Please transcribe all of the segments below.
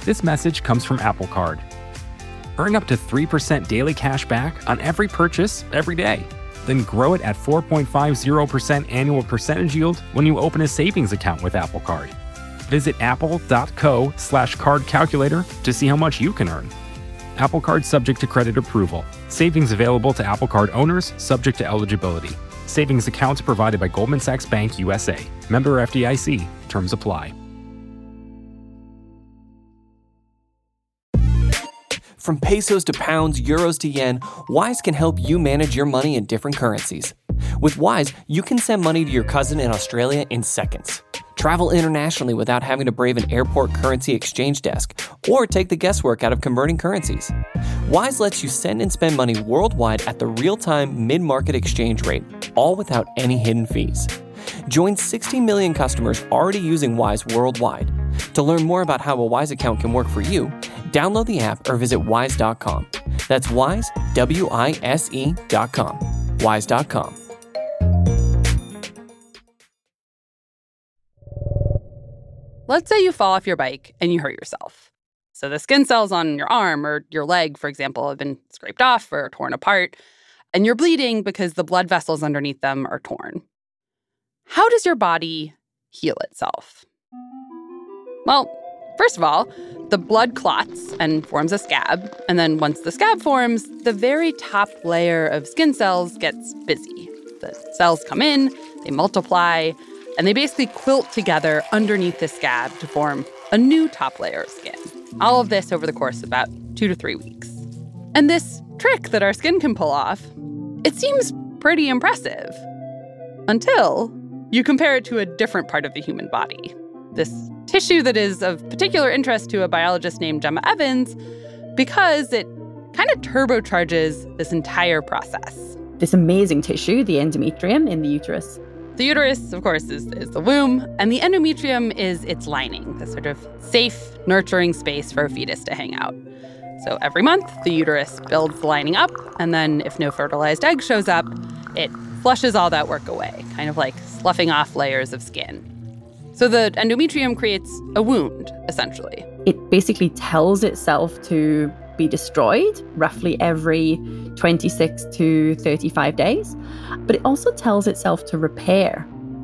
This message comes from Apple Card. Earn up to 3% daily cash back on every purchase every day. Then grow it at 4.50% annual percentage yield when you open a savings account with Apple Card. Visit apple.co/card calculator to see how much you can earn. Apple Card subject to credit approval. Savings available to Apple Card owners subject to eligibility. Savings accounts provided by Goldman Sachs Bank USA. Member FDIC. Terms apply. From pesos to pounds, euros to yen, Wise can help you manage your money in different currencies. With Wise, you can send money to your cousin in Australia in seconds. Travel internationally without having to brave an airport currency exchange desk or take the guesswork out of converting currencies. Wise lets you send and spend money worldwide at the real-time mid-market exchange rate, all without any hidden fees. Join 60 million customers already using Wise worldwide. To learn more about how a Wise account can work for you, download the app or visit wise.com. That's Wise, WISE.com. Wise.com. Let's say you fall off your bike and you hurt yourself. So the skin cells on your arm or your leg, for example, have been scraped off or torn apart, and you're bleeding because the blood vessels underneath them are torn. How does your body heal itself? Well, first of all, the blood clots and forms a scab. And then once the scab forms, the very top layer of skin cells gets busy. The cells come in, they multiply, and they basically quilt together underneath the scab to form a new top layer of skin. All of this over the course of about 2 to 3 weeks. And this trick that our skin can pull off, it seems pretty impressive. Until you compare it to a different part of the human body. This tissue that is of particular interest to a biologist named Gemma Evans because it kind of turbocharges this entire process. This amazing tissue, the endometrium in the uterus. The uterus, of course, is the womb, and the endometrium is its lining, the sort of safe, nurturing space for a fetus to hang out. So every month, the uterus builds the lining up, and then if no fertilized egg shows up, it flushes all that work away, kind of like sloughing off layers of skin. So the endometrium creates a wound, essentially. It basically tells itself to be destroyed roughly every 26 to 35 days, but it also tells itself to repair.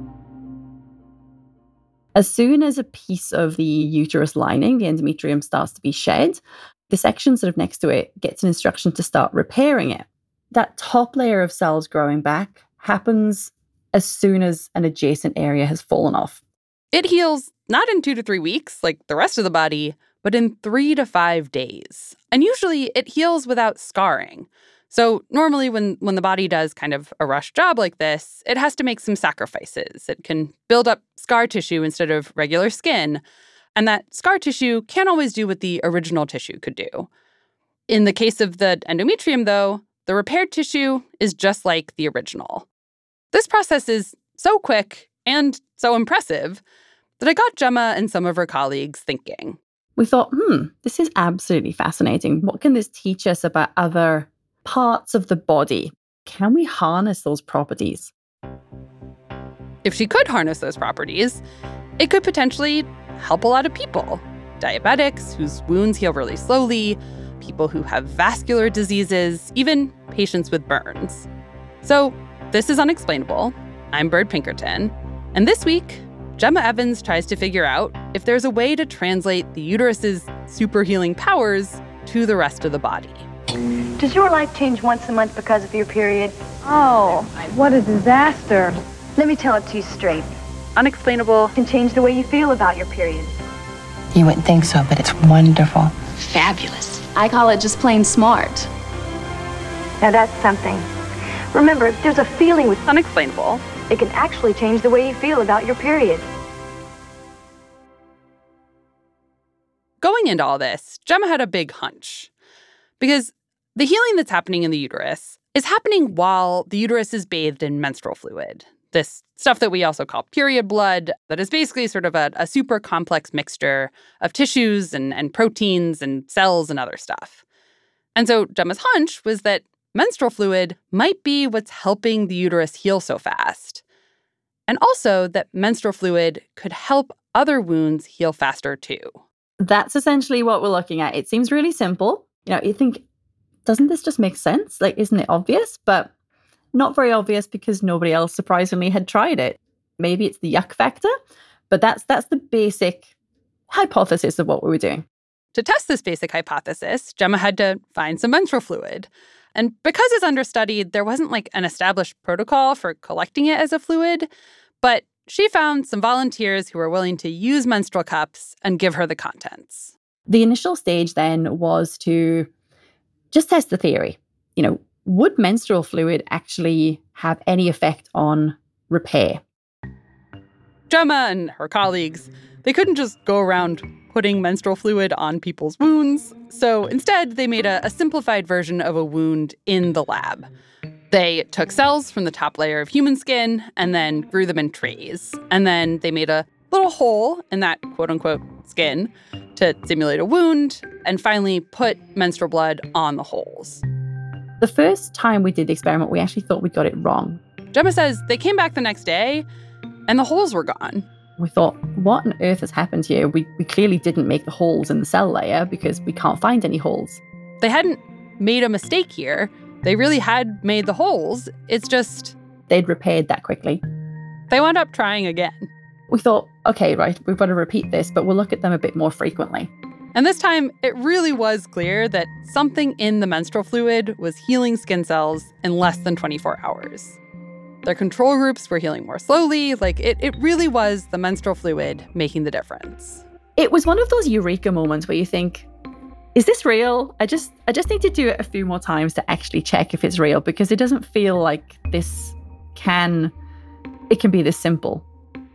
As soon as a piece of the uterus lining, the endometrium, starts to be shed, the section sort of next to it gets an instruction to start repairing it. That top layer of cells growing back happens as soon as an adjacent area has fallen off. It heals not in 2 to 3 weeks like the rest of the body, but in 3 to 5 days. And usually it heals without scarring. So normally when the body does kind of a rush job like this, it has to make some sacrifices. It can build up scar tissue instead of regular skin. And that scar tissue can't always do what the original tissue could do. In the case of the endometrium, though, the repaired tissue is just like the original. This process is so quick and so impressive that I got Gemma and some of her colleagues thinking. We thought, this is absolutely fascinating. What can this teach us about other parts of the body? Can we harness those properties? If she could harness those properties, it could potentially help a lot of people. Diabetics whose wounds heal really slowly, people who have vascular diseases, even patients with burns. So this is Unexplainable. I'm Bird Pinkerton. And this week, Gemma Evans tries to figure out if there's a way to translate the uterus's super healing powers to the rest of the body. Does your life change once a month because of your period? Oh, what a disaster. Let me tell it to you straight. Unexplainable Can change the way you feel about your period. You wouldn't think so, but it's wonderful. Fabulous. I call it just plain smart. Now that's something. Remember, if there's a feeling with Unexplainable. It can actually change the way you feel about your period. Going into all this, Gemma had a big hunch. Because the healing that's happening in the uterus is happening while the uterus is bathed in menstrual fluid. This stuff that we also call period blood, that is basically sort of a super complex mixture of tissues and proteins and cells and other stuff. And so Gemma's hunch was that menstrual fluid might be what's helping the uterus heal so fast. And also that menstrual fluid could help other wounds heal faster too. That's essentially what we're looking at. It seems really simple. You think, doesn't this just make sense? Like, isn't it obvious? But not very obvious because nobody else, surprisingly, had tried it. Maybe it's the yuck factor, but that's the basic hypothesis of what we were doing. To test this basic hypothesis, Gemma had to find some menstrual fluid. And because it's understudied, there wasn't like an established protocol for collecting it as a fluid, but she found some volunteers who were willing to use menstrual cups and give her the contents. The initial stage then was to just test the theory. Would menstrual fluid actually have any effect on repair? Gemma and her colleagues, they couldn't just go around putting menstrual fluid on people's wounds. So instead, they made a simplified version of a wound in the lab. They took cells from the top layer of human skin and then grew them in trays. And then they made a little hole in that quote-unquote skin to simulate a wound, and finally put menstrual blood on the holes. The first time we did the experiment, we actually thought we got it wrong. Gemma says they came back the next day, and the holes were gone. We thought, what on earth has happened here? We clearly didn't make the holes in the cell layer because we can't find any holes. They hadn't made a mistake here. They really had made the holes. It's just they'd repaired that quickly. They wound up trying again. We thought, okay, right, we've got to repeat this, but we'll look at them a bit more frequently. And this time, it really was clear that something in the menstrual fluid was healing skin cells in less than 24 hours. Their control groups were healing more slowly. It really was the menstrual fluid making the difference. It was one of those eureka moments where you think, is this real? I just need to do it a few more times to actually check if it's real, because it doesn't feel like it can be this simple.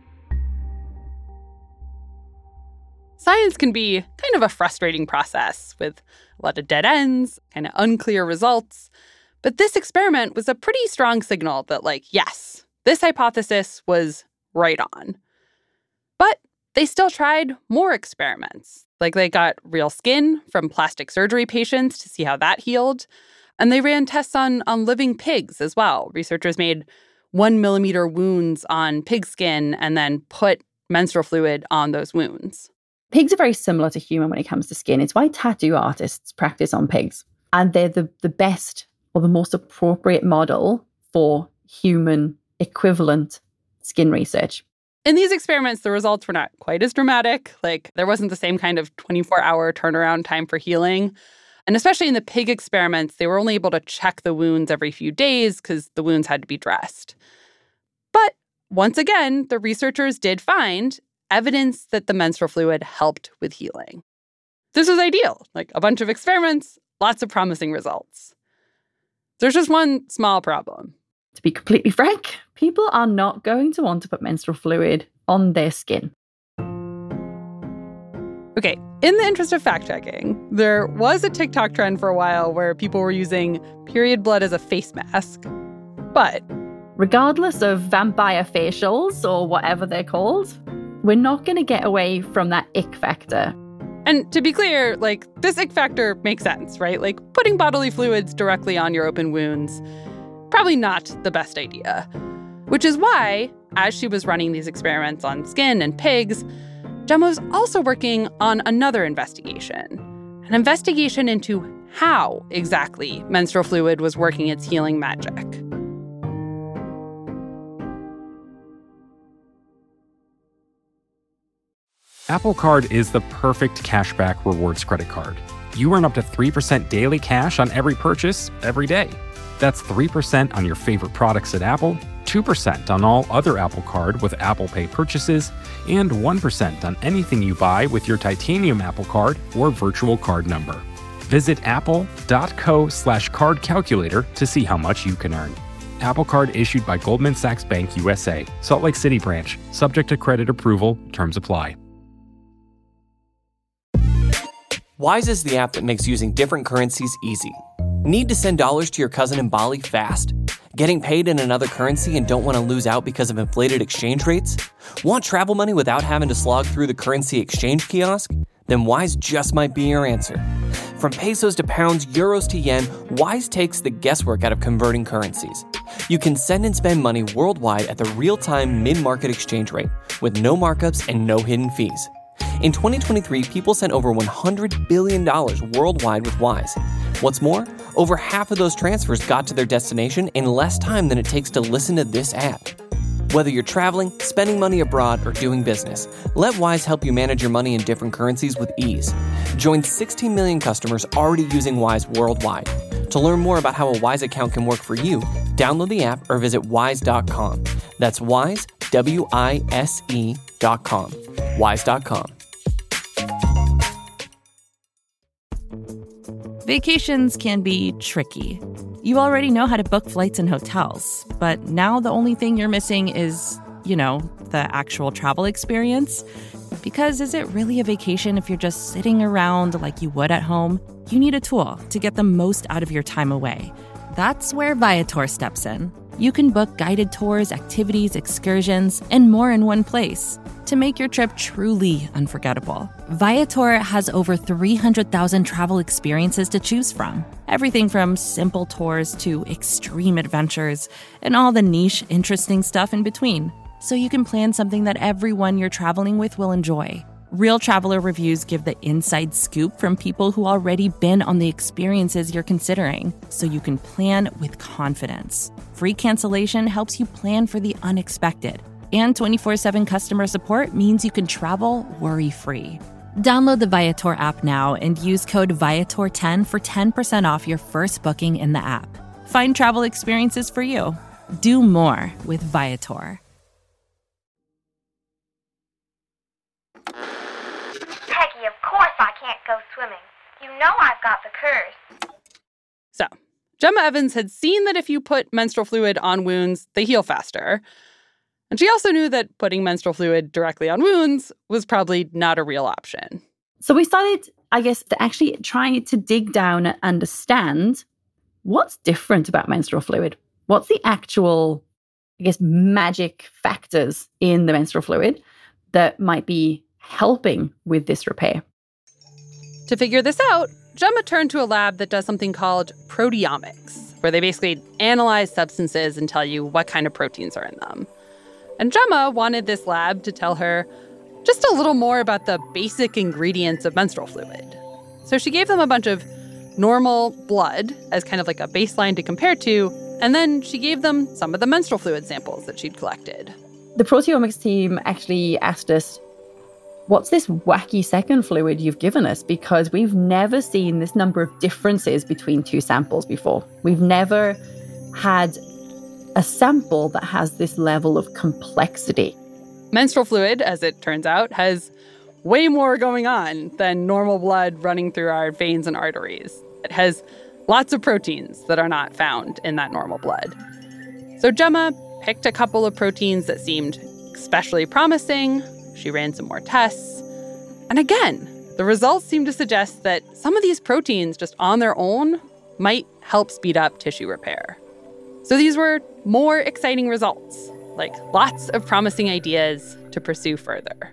Science can be kind of a frustrating process with a lot of dead ends, kind of unclear results. But this experiment was a pretty strong signal that, yes, this hypothesis was right on. But they still tried more experiments. They got real skin from plastic surgery patients to see how that healed. And they ran tests on living pigs as well. Researchers made 1 millimeter wounds on pig skin and then put menstrual fluid on those wounds. Pigs are very similar to human when it comes to skin. It's why tattoo artists practice on pigs. And they're the best or the most appropriate model for human equivalent skin research. In these experiments, the results were not quite as dramatic. There wasn't the same kind of 24-hour turnaround time for healing. And especially in the pig experiments, they were only able to check the wounds every few days because the wounds had to be dressed. But once again, the researchers did find evidence that the menstrual fluid helped with healing. This was ideal. A bunch of experiments, lots of promising results. There's just one small problem. To be completely frank, people are not going to want to put menstrual fluid on their skin. Okay, in the interest of fact-checking, there was a TikTok trend for a while where people were using period blood as a face mask. But regardless of vampire facials or whatever they're called, we're not going to get away from that ick factor. And to be clear, this ick factor makes sense, right? Putting bodily fluids directly on your open wounds, probably not the best idea. Which is why, as she was running these experiments on skin and pigs, Gemma was also working on another investigation. An investigation into how exactly menstrual fluid was working its healing magic. Apple Card is the perfect cashback rewards credit card. You earn up to 3% daily cash on every purchase every day. That's 3% on your favorite products at Apple, 2% on all other Apple Card with Apple Pay purchases, and 1% on anything you buy with your titanium Apple Card or virtual card number. Visit apple.co/card calculator to see how much you can earn. Apple Card issued by Goldman Sachs Bank USA, Salt Lake City branch, subject to credit approval, terms apply. Wise is the app that makes using different currencies easy. Need to send dollars to your cousin in Bali fast? Getting paid in another currency and don't want to lose out because of inflated exchange rates? Want travel money without having to slog through the currency exchange kiosk? Then Wise just might be your answer. From pesos to pounds, euros to yen, Wise takes the guesswork out of converting currencies. You can send and spend money worldwide at the real-time mid-market exchange rate with no markups and no hidden fees. In 2023, people sent over $100 billion worldwide with Wise. What's more, over half of those transfers got to their destination in less time than it takes to listen to this ad. Whether you're traveling, spending money abroad, or doing business, let Wise help you manage your money in different currencies with ease. Join 16 million customers already using Wise worldwide. To learn more about how a Wise account can work for you, download the app or visit wise.com. That's Wise, WISE.com. Wise.com. Vacations can be tricky. You already know how to book flights and hotels, but now the only thing you're missing is, the actual travel experience. Because is it really a vacation if you're just sitting around like you would at home? You need a tool to get the most out of your time away. That's where Viator steps in. You can book guided tours, activities, excursions, and more in one place to make your trip truly unforgettable. Viator has over 300,000 travel experiences to choose from. Everything from simple tours to extreme adventures and all the niche, interesting stuff in between. So you can plan something that everyone you're traveling with will enjoy. Real traveler reviews give the inside scoop from people who already been on the experiences you're considering, so you can plan with confidence. Free cancellation helps you plan for the unexpected. And 24/7 customer support means you can travel worry-free. Download the Viator app now and use code Viator10 for 10% off your first booking in the app. Find travel experiences for you. Do more with Viator. Peggy, of course I can't go swimming. You know I've got the curse. So, Gemma Evans had seen that if you put menstrual fluid on wounds, they heal faster. And she also knew that putting menstrual fluid directly on wounds was probably not a real option. So we started, to actually trying to dig down and understand what's different about menstrual fluid. What's the actual, magic factors in the menstrual fluid that might be helping with this repair? To figure this out, Gemma turned to a lab that does something called proteomics, where they basically analyze substances and tell you what kind of proteins are in them. And Gemma wanted this lab to tell her just a little more about the basic ingredients of menstrual fluid. So she gave them a bunch of normal blood as kind of like a baseline to compare to, and then she gave them some of the menstrual fluid samples that she'd collected. The proteomics team actually asked us, what's this wacky second fluid you've given us? Because we've never seen this number of differences between two samples before. We've never had a sample that has this level of complexity. Menstrual fluid, as it turns out, has way more going on than normal blood running through our veins and arteries. It has lots of proteins that are not found in that normal blood. So Gemma picked a couple of proteins that seemed especially promising. She ran some more tests. And again, the results seemed to suggest that some of these proteins just on their own might help speed up tissue repair. So these were more exciting results, like lots of promising ideas to pursue further.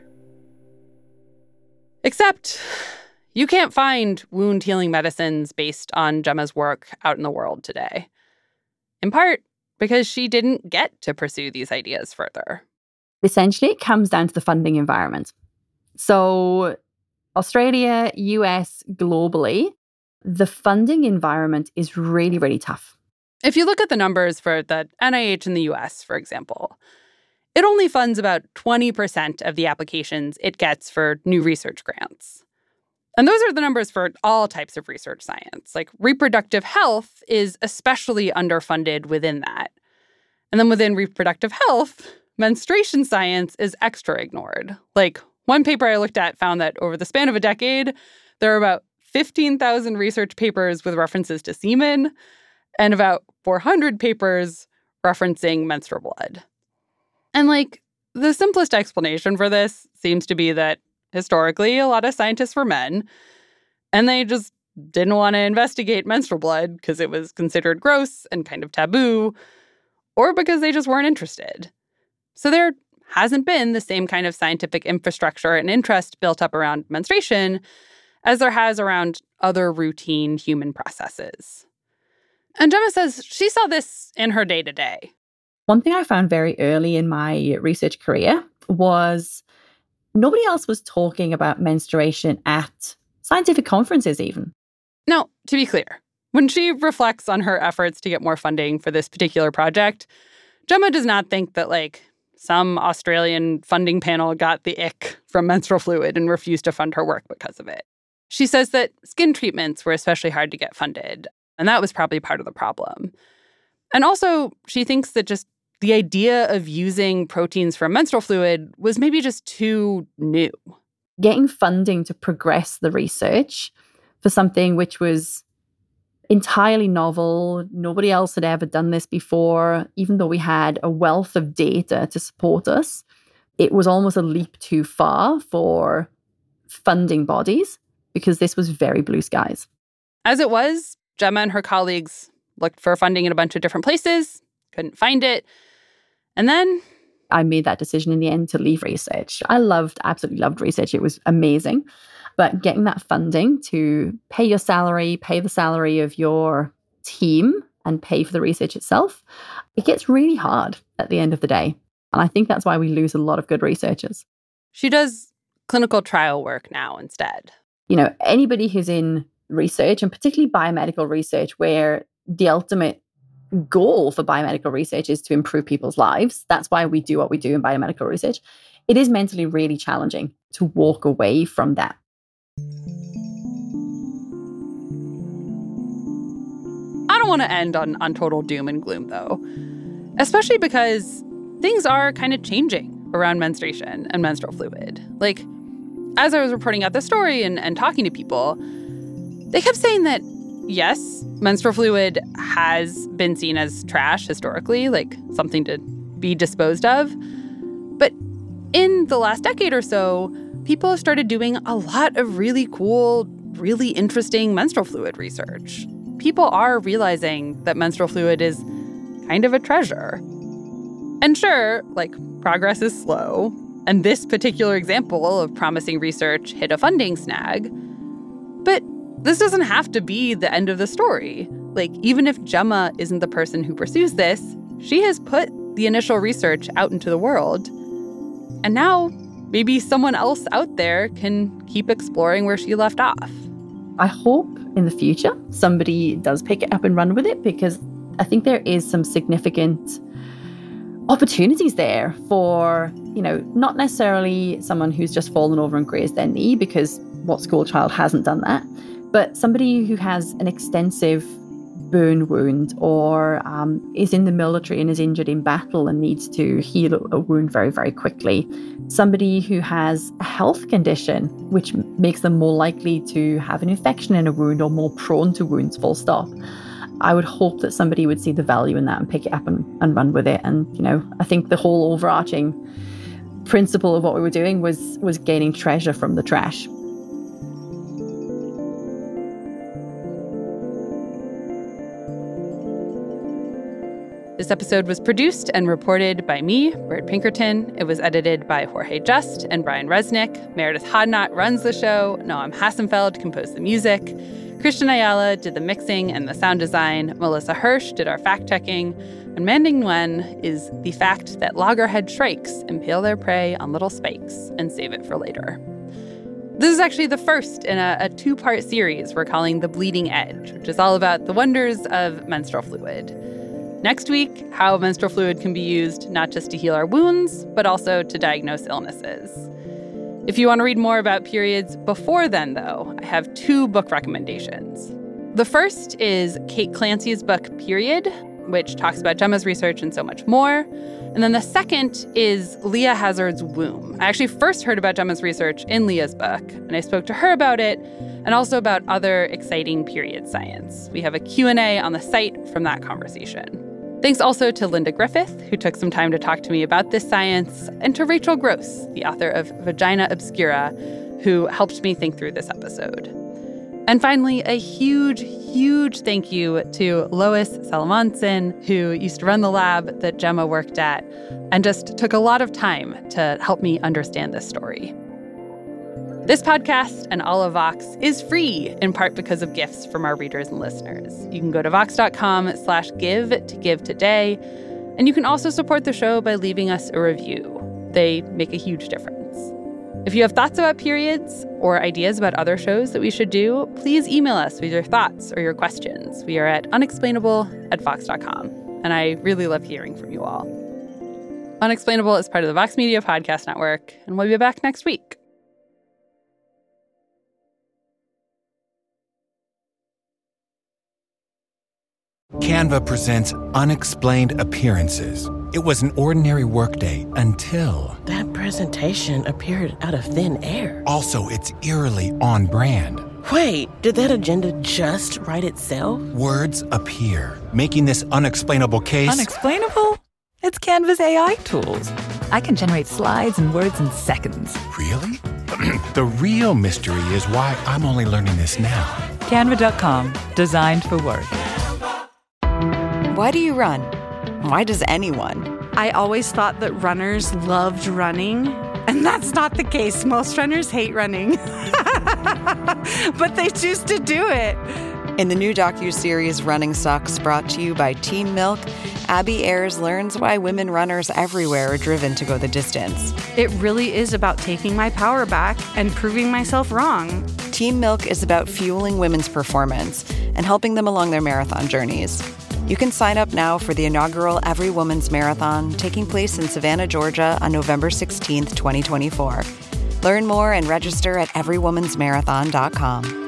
Except you can't find wound healing medicines based on Gemma's work out in the world today. In part because she didn't get to pursue these ideas further. Essentially, it comes down to the funding environment. So Australia, US, globally, the funding environment is really, really tough. If you look at the numbers for the NIH in the US, for example, it only funds about 20% of the applications it gets for new research grants. And those are the numbers for all types of research science. Like reproductive health is especially underfunded within that. And then within reproductive health, menstruation science is extra ignored. Like one paper I looked at found that over the span of a decade, there are about 15,000 research papers with references to semen and about 400 papers referencing menstrual blood. And the simplest explanation for this seems to be that historically a lot of scientists were men, and they just didn't want to investigate menstrual blood because it was considered gross and kind of taboo, or because they just weren't interested. So there hasn't been the same kind of scientific infrastructure and interest built up around menstruation as there has around other routine human processes. And Gemma says she saw this in her day-to-day. One thing I found very early in my research career was Nobody else was talking about menstruation at scientific conferences even. Now, to be clear, when she reflects on her efforts to get more funding for this particular project, Gemma does not think that, some Australian funding panel got the ick from menstrual fluid and refused to fund her work because of it. She says that skin treatments were especially hard to get funded, and that was probably part of the problem. And also, she thinks that just the idea of using proteins from menstrual fluid was maybe just too new. Getting funding to progress the research for something which was entirely novel, nobody else had ever done this before, even though we had a wealth of data to support us, it was almost a leap too far for funding bodies because this was very blue skies. As it was, Gemma and her colleagues looked for funding in a bunch of different places, couldn't find it. And then I made that decision in the end to leave research. I absolutely loved research. It was amazing. But getting that funding to pay your salary, pay the salary of your team, and pay for the research itself, it gets really hard at the end of the day. And I think that's why we lose a lot of good researchers. She does clinical trial work now instead. Anybody who's in research, and particularly biomedical research, where the ultimate goal for biomedical research is to improve people's lives. That's why we do what we do in biomedical research. It is mentally really challenging to walk away from that. I don't want to end on total doom and gloom, though, especially because things are kind of changing around menstruation and menstrual fluid. As I was reporting out the story and talking to people, they kept saying that, yes, menstrual fluid has been seen as trash historically, something to be disposed of. But in the last decade or so, people have started doing a lot of really cool, really interesting menstrual fluid research. People are realizing that menstrual fluid is kind of a treasure. And sure, progress is slow, and this particular example of promising research hit a funding snag. But this doesn't have to be the end of the story. Even if Gemma isn't the person who pursues this, she has put the initial research out into the world. And now maybe someone else out there can keep exploring where she left off. I hope in the future somebody does pick it up and run with it, because I think there is some significant opportunities there for, not necessarily someone who's just fallen over and grazed their knee, because what school child hasn't done that, but somebody who has an extensive burn wound or is in the military and is injured in battle and needs to heal a wound very, very quickly. Somebody who has a health condition which makes them more likely to have an infection in a wound or more prone to wounds, full stop. I would hope that somebody would see the value in that and pick it up and run with it. And, I think the whole overarching principle of what we were doing was gaining treasure from the trash. This episode was produced and reported by me, Bert Pinkerton. It was edited by Jorge Just and Brian Resnick. Meredith Hodnott runs the show. Noam Hassenfeld composed the music. Christian Ayala did the mixing and the sound design. Melissa Hirsch did our fact-checking. And Manding Nguyen is the fact that loggerhead shrikes impale their prey on little spikes and save it for later. This is actually the first in a two-part series we're calling The Bleeding Edge, which is all about the wonders of menstrual fluid. Next week, how menstrual fluid can be used not just to heal our wounds, but also to diagnose illnesses. If you want to read more about periods before then, though, I have two book recommendations. The first is Kate Clancy's book, Period, which talks about Gemma's research and so much more. And then the second is Leah Hazard's Womb. I actually first heard about Gemma's research in Leah's book, and I spoke to her about it and also about other exciting period science. We have a Q&A on the site from that conversation. Thanks also to Linda Griffith, who took some time to talk to me about this science, and to Rachel Gross, the author of Vagina Obscura, who helped me think through this episode. And finally, a huge, huge thank you to Lois Salamanson, who used to run the lab that Gemma worked at and just took a lot of time to help me understand this story. This podcast and all of Vox is free, in part because of gifts from our readers and listeners. You can go to vox.com/give to give today, and you can also support the show by leaving us a review. They make a huge difference. If you have thoughts about periods or ideas about other shows that we should do, please email us with your thoughts or your questions. We are at unexplainable@vox.com, and I really love hearing from you all. Unexplainable is part of the Vox Media Podcast Network, and we'll be back next week. Canva presents Unexplained Appearances. It was an ordinary workday until... That presentation appeared out of thin air. Also, it's eerily on brand. Wait, did that agenda just write itself? Words appear, making this unexplainable case... Unexplainable? It's Canva's AI tools. I can generate slides and words in seconds. Really? The real mystery is why I'm only learning this now. Canva.com, designed for work. Why do you run? Why does anyone? I always thought that runners loved running, and that's not the case. Most runners hate running, but they choose to do it. In the new docuseries Running Sucks, brought to you by Teen Milk, Abby Ayers learns why women runners everywhere are driven to go the distance. It really is about taking my power back and proving myself wrong. Teen Milk is about fueling women's performance and helping them along their marathon journeys. You can sign up now for the inaugural Every Woman's Marathon taking place in Savannah, Georgia on November 16th, 2024. Learn more and register at everywomansmarathon.com.